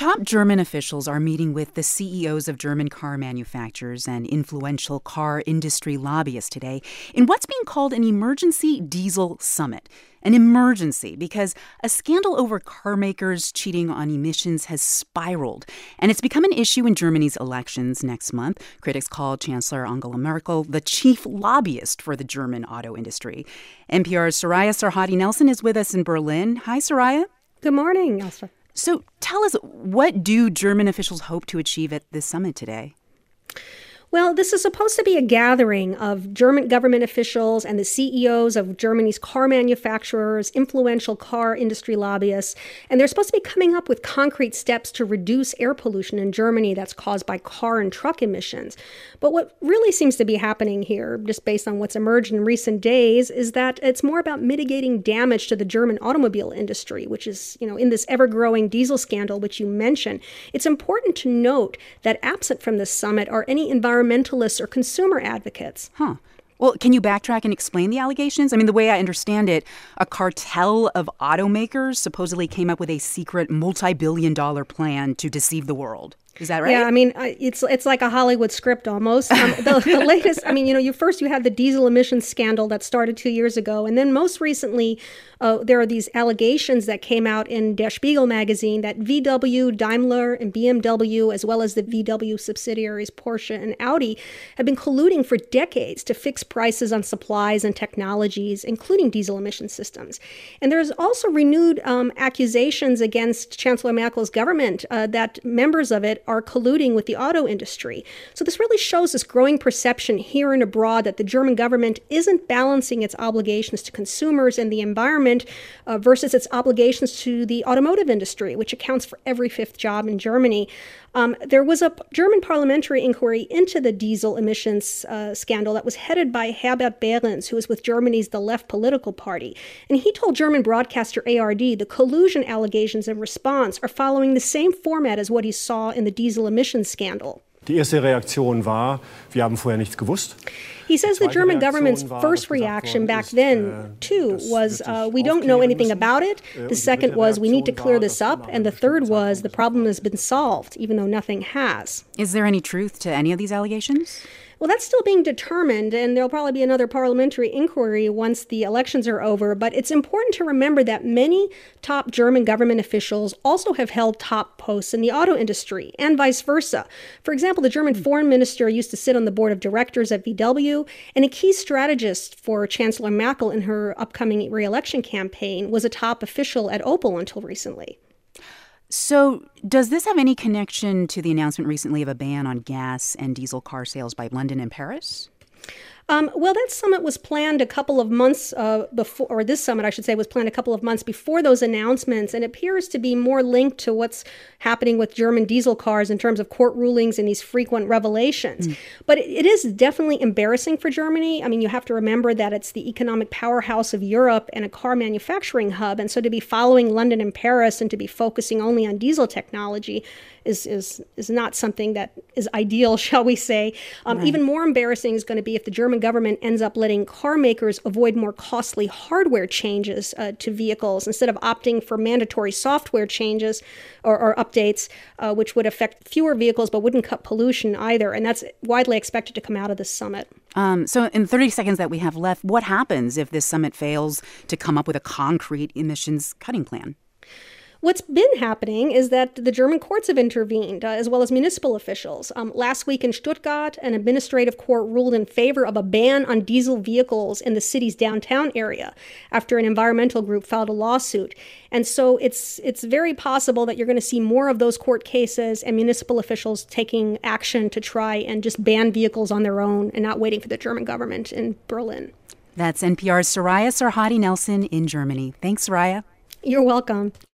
Top German officials are meeting with the CEOs of German car manufacturers and influential car industry lobbyists today in what's being called an emergency diesel summit. An emergency because a scandal over car makers cheating on emissions has spiraled, and it's become an issue in Germany's elections next month. Critics call Chancellor Angela Merkel the chief lobbyist for the German auto industry. NPR's Soraya Sarhadi Nelson is with us in Berlin. Hi, Soraya. Good morning, Elsa. So tell us, what do German officials hope to achieve at this summit today? Well, this is supposed to be a gathering of German government officials and the CEOs of Germany's car manufacturers, influential car industry lobbyists, and they're supposed to be coming up with concrete steps to reduce air pollution in Germany that's caused by car and truck emissions. But what really seems to be happening here, just based on what's emerged in recent days, is that it's more about mitigating damage to the German automobile industry, which is, in this ever-growing diesel scandal, which you mentioned. It's important to note that absent from this summit are any environmentalists or consumer advocates. Well, can you backtrack and explain the allegations? I mean, the way I understand it, a cartel of automakers supposedly came up with a secret multi-billion-dollar plan to deceive the world. Is that right? Yeah, I mean, it's like a Hollywood script almost. The latest, you had the diesel emissions scandal that started 2 years ago. And then most recently, there are these allegations that came out in Der Spiegel magazine that VW, Daimler, and BMW, as well as the VW subsidiaries Porsche and Audi, have been colluding for decades to fix prices on supplies and technologies, including diesel emission systems. And there's also renewed accusations against Chancellor Merkel's government that members of it are colluding with the auto industry. So this really shows this growing perception here and abroad that the German government isn't balancing its obligations to consumers and the environment versus its obligations to the automotive industry, which accounts for every fifth job in Germany. There was a German parliamentary inquiry into the diesel emissions scandal that was headed by Herbert Behrens, who is with Germany's The Left political party. And he told German broadcaster ARD the collusion allegations in response are following the same format as what he saw in the diesel emissions scandal. Die erste Reaktion war, wir haben vorher nichts gewusst. He says the German government's first reaction back then, too, was we don't know anything about it. The second was we need to clear this up. And the third was the problem has been solved, even though nothing has. Is there any truth to any of these allegations? Well, that's still being determined, and there'll probably be another parliamentary inquiry once the elections are over. But it's important to remember that many top German government officials also have held top posts in the auto industry, and vice versa. For example, the German foreign minister used to sit on the board of directors at VW, and a key strategist for Chancellor Merkel in her upcoming re-election campaign was a top official at Opel until recently. So does this have any connection to the announcement recently of a ban on gas and diesel car sales by London and Paris? Well, that summit was planned a couple of months before, or this summit, I should say, was planned a couple of months before those announcements, and appears to be more linked to what's happening with German diesel cars in terms of court rulings and these frequent revelations. But it is definitely embarrassing for Germany. I mean, you have to remember that it's the economic powerhouse of Europe and a car manufacturing hub, and so to be following London and Paris and to be focusing only on diesel technology is not something that is ideal, shall we say. Right. Even more embarrassing is going to be if the German government ends up letting car makers avoid more costly hardware changes to vehicles instead of opting for mandatory software changes or updates, which would affect fewer vehicles but wouldn't cut pollution either. And that's widely expected to come out of this summit. So in 30 seconds that we have left, what happens if this summit fails to come up with a concrete emissions cutting plan? What's been happening is that the German courts have intervened, as well as municipal officials. Last week in Stuttgart, an administrative court ruled in favor of a ban on diesel vehicles in the city's downtown area after an environmental group filed a lawsuit. And so it's very possible that you're going to see more of those court cases and municipal officials taking action to try and just ban vehicles on their own and not waiting for the German government in Berlin. That's NPR's Soraya Sarhadi Nelson in Germany. Thanks, Soraya. You're welcome.